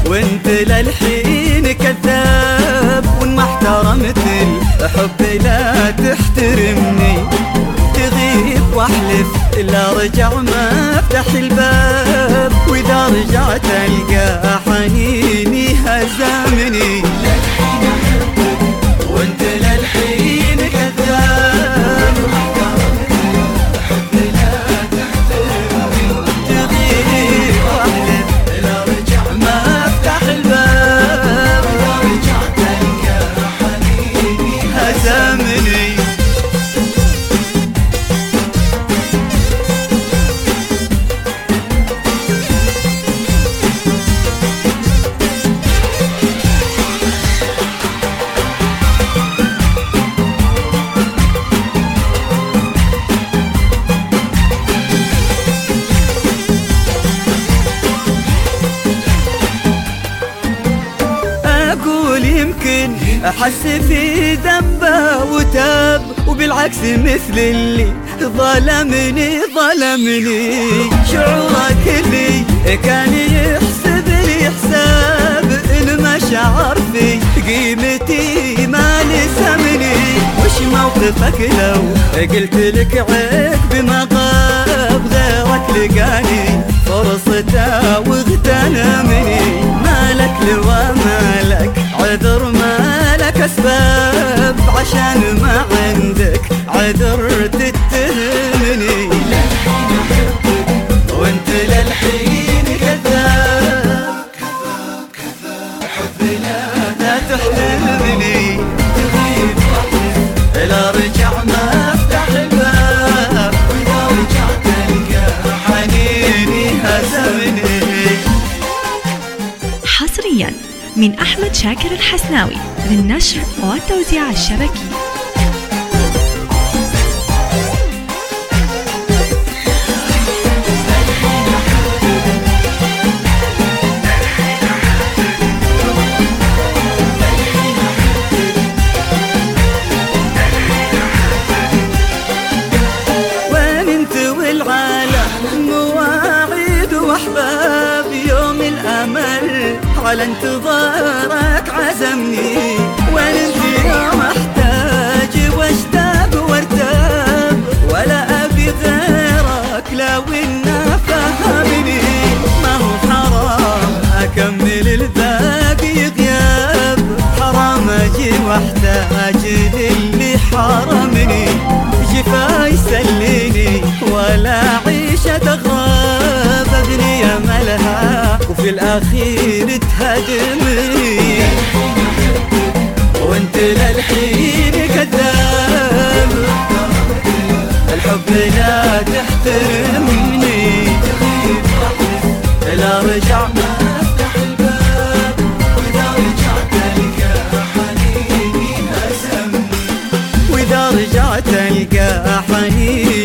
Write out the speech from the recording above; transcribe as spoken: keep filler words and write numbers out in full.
وانت للحين كذاب، وان ما احترمت الحب لا تحترمني. تغيب واحلف الا رجع ما افتح الباب، واذا رجعت القى حنيني هزمني. للحين احبك وانت للحين كذاب، الحب لا تحترمني. تغيب واحلف الا رجع ما افتح الباب، واذا رجعت القى حنيني هزمني. يمكن أحس في ذنبه وتاب، وبالعكس مثل اللي ظلمني ظلمني. شعورك اللي كان يحسب لي حساب، المشاعر في قيمتي ما لزمني. وش موقفك لو قلت لك عقب ما غاب غيرك لقاني فرصته واغتنمني؟ مالك لوا مالك عذر مالك أسباب، عشان ما عندك عذر تتهمني. للحين أحبك وانت للحين كذاب، حب لا تحترمني. تغيب إلا رجع ما افتح الباب، وإذا رجعت القى حنيني هزمني. حصريا من أحمد شاكر الحسناوي للنشر والتوزيع الشبكي. وين انت والعالم مواعيد واحباب، يوم الامل على انتظارك عزمني. وين انت يوم احتاج واشتاق وارتاب، ولا ابي غيرك لو انه فهمني. ما هو حرام اكمل الباقي غياب، حرام اجي واحتاج للي حرمني. جفاي سليني ولا عيشة غراب، ابني املها وفي الاخير تهدمني. وانت للحين كذاب، الحب لا تحترمني. لا رجع ما افتح الباب، واذا رجعت القى حنيني هزمني. واذا رجعت القى حنيني